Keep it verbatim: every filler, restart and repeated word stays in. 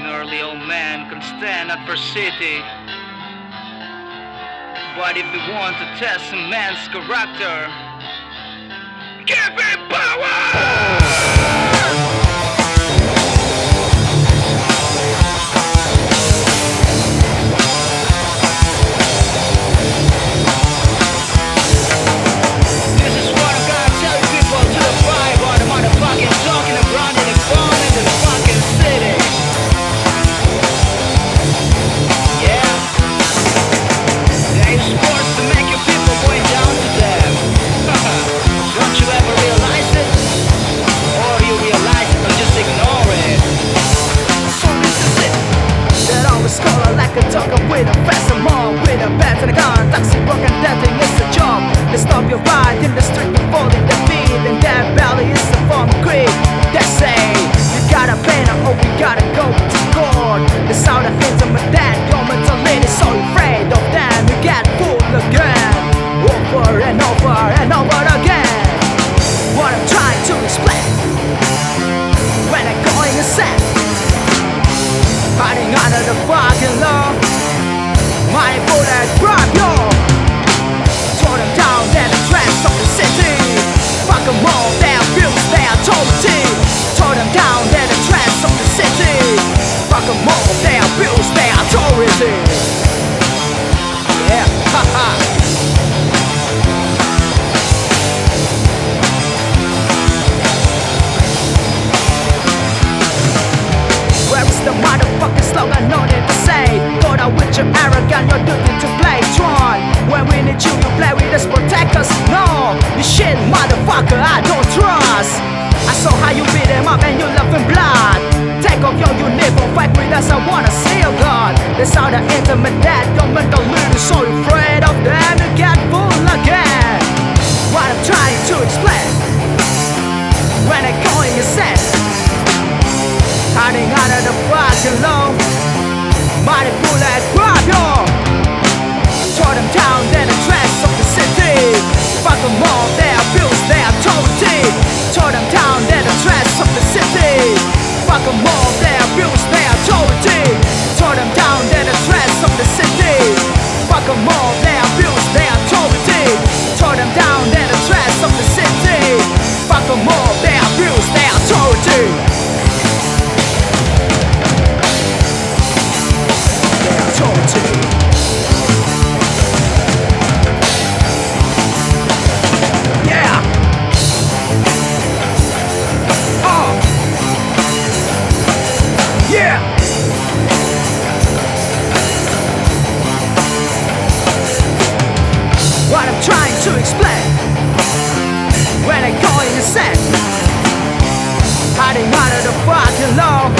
early old man can stand adversity. But if you want to test a man's character, give him power! With a fast and more, with a bat and a gun, taxi broken, that thing is a job. They stop your ride in the street before they defeat, and that belly is a form of greed. They say, you got a pen, or we gotta go to court. The sound of hits of my dad, your mentality is so afraid of them. You get fooled again, over and over and over again. What I'm trying to explain, when I'm going insane, hiding under the fucking law. My bullet grab you, throw them down, they're the trash of the city. Fuck them all, they abuse their authority. Throw them down, they're the trash of the city. Fuck them all, they abuse their authority. Yeah, haha. Where is the motherfucking slogan? No need to say. Go down with your arrogant, your duty to play Tron. When we need you to play with us, protect us. No, you shit motherfucker, I don't trust. I saw how you beat him up and you love him blood. Take off your uniform, fight with us, I wanna see your God. This how the intimate that your mental loot is so afraid of them. You get fooled again. What I'm trying to explain, when I'm going insane, hiding under the fucking law. Mighty bullet grab you, throw them down, they're the trash of the city. Fuck them all, they abuse their authority. Throw them down, they're the trash of the city. Fuck them all, they abuse their authority. Throw them down, they're the trash of the city. Fuck them all, they abuse their authority. Throw them down, they're the trash of the city. Fuck them all, they abuse their authority. Yeah. Oh. Yeah. What I'm trying to explain, when I'm going insane, hiding under the fucking law.